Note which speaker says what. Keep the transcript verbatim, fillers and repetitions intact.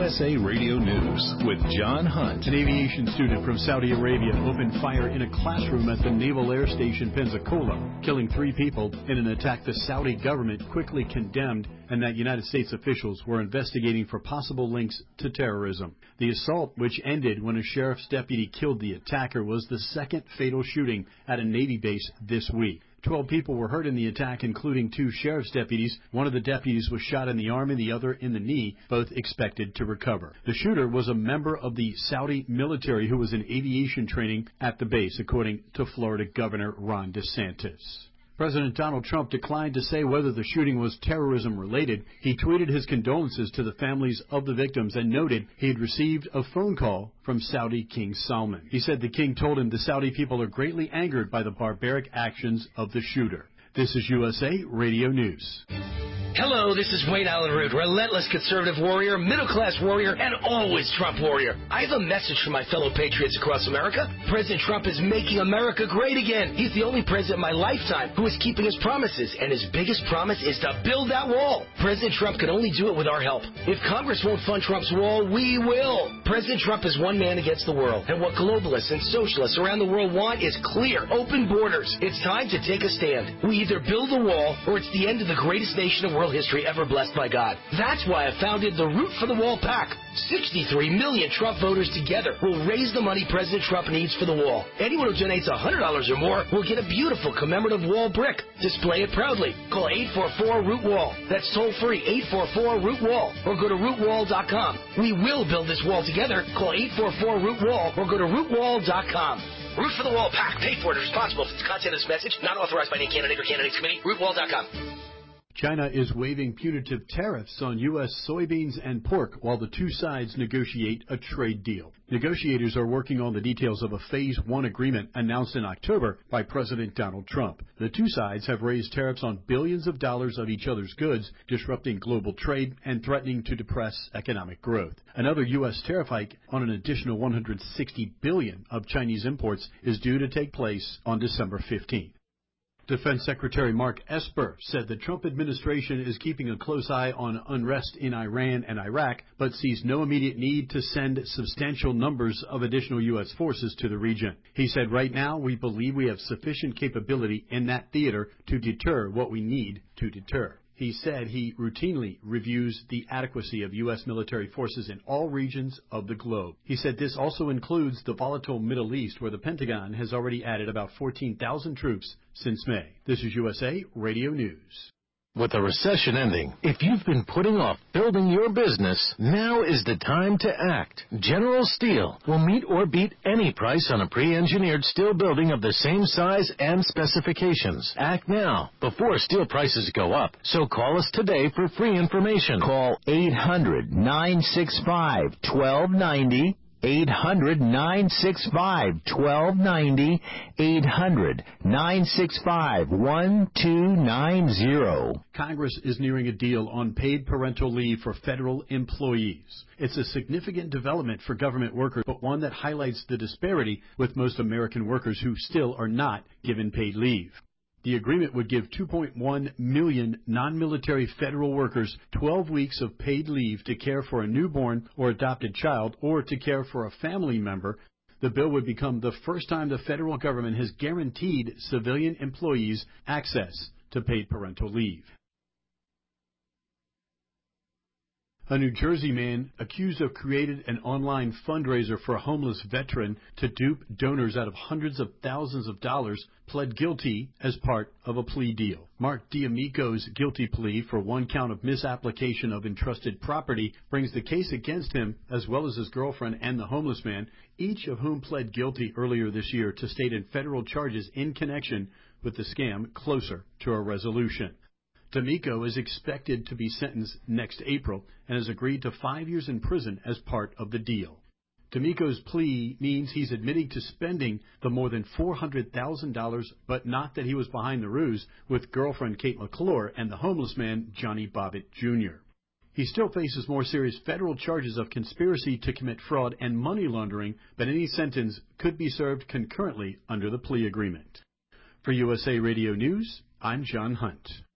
Speaker 1: S A Radio News with John Hunt.
Speaker 2: An aviation student from Saudi Arabia opened fire in a classroom at the Naval Air Station Pensacola, killing three people in an attack the Saudi government quickly condemned and that United States officials were investigating for possible links to terrorism. The assault, which ended when a sheriff's deputy killed the attacker, was the second fatal shooting at a Navy base this week. Twelve people were hurt in the attack, including two sheriff's deputies. One of the deputies was shot in the arm and the other in the knee, both expected to recover. The shooter was a member of the Saudi military who was in aviation training at the base, according to Florida Governor Ron DeSantis. President Donald Trump declined to say whether the shooting was terrorism-related. He tweeted his condolences to the families of the victims and noted he had received a phone call from Saudi King Salman. He said the king told him the Saudi people are greatly angered by the barbaric actions of the shooter. This is U S A Radio News.
Speaker 3: Hello, this is Wayne Allen Root, relentless conservative warrior, middle-class warrior, and always Trump warrior. I have a message for my fellow patriots across America. President Trump is making America great again. He's the only president in my lifetime who is keeping his promises, and his biggest promise is to build that wall. President Trump can only do it with our help. If Congress won't fund Trump's wall, we will. President Trump is one man against the world, and what globalists and socialists around the world want is clear, open borders. It's time to take a stand. We either build a wall, or it's the end of the greatest nation of world history ever blessed by God. That's why I founded the Root for the Wall PAC. sixty-three million Trump voters together will raise the money President Trump needs for the wall. Anyone who donates one hundred dollars or more will get a beautiful commemorative wall brick. Display it proudly. Call eight four four root wall. That's toll free, eight four four root wall. Or go to root wall dot com. We will build this wall together. Call eight four four root wall or go to root wall dot com. Root for the Wall PAC. Paid for and responsible for the content of this message. Not authorized by any candidate or candidates committee. root wall dot com.
Speaker 2: China is waiving punitive tariffs on U S soybeans and pork while the two sides negotiate a trade deal. Negotiators are working on the details of a Phase One agreement announced in October by President Donald Trump. The two sides have raised tariffs on billions of dollars of each other's goods, disrupting global trade and threatening to depress economic growth. Another U S tariff hike on an additional one hundred sixty billion dollars of Chinese imports is due to take place on December fifteenth. Defense Secretary Mark Esper said the Trump administration is keeping a close eye on unrest in Iran and Iraq, but sees no immediate need to send substantial numbers of additional U S forces to the region. He said, right now, we believe we have sufficient capability in that theater to deter what we need to deter. He said he routinely reviews the adequacy of U S military forces in all regions of the globe. He said this also includes the volatile Middle East, where the Pentagon has already added about fourteen thousand troops since May. This is U S A Radio News.
Speaker 4: With the recession ending, if you've been putting off building your business, now is the time to act. General Steel will meet or beat any price on a pre-engineered steel building of the same size and specifications. Act now, before steel prices go up. So call us today for free information.
Speaker 5: Call eight hundred, nine six five, one two nine zero. eight hundred, nine six five, one two nine zero. eight hundred, nine six five, one two nine zero.
Speaker 2: Congress is nearing a deal on paid parental leave for federal employees. It's a significant development for government workers, but one that highlights the disparity with most American workers who still are not given paid leave. The agreement would give two point one million non-military federal workers twelve weeks of paid leave to care for a newborn or adopted child or to care for a family member. The bill would become the first time the federal government has guaranteed civilian employees access to paid parental leave. A New Jersey man accused of creating an online fundraiser for a homeless veteran to dupe donors out of hundreds of thousands of dollars pled guilty as part of a plea deal. Mark D'Amico's guilty plea for one count of misapplication of entrusted property brings the case against him, as well as his girlfriend and the homeless man, each of whom pled guilty earlier this year to state and federal charges in connection with the scam, closer to a resolution. D'Amico is expected to be sentenced next April and has agreed to five years in prison as part of the deal. D'Amico's plea means he's admitting to spending the more than four hundred thousand dollars, but not that he was behind the ruse with girlfriend Kate McClure and the homeless man Johnny Bobbitt Junior He still faces more serious federal charges of conspiracy to commit fraud and money laundering, but any sentence could be served concurrently under the plea agreement. For U S A Radio News, I'm John Hunt.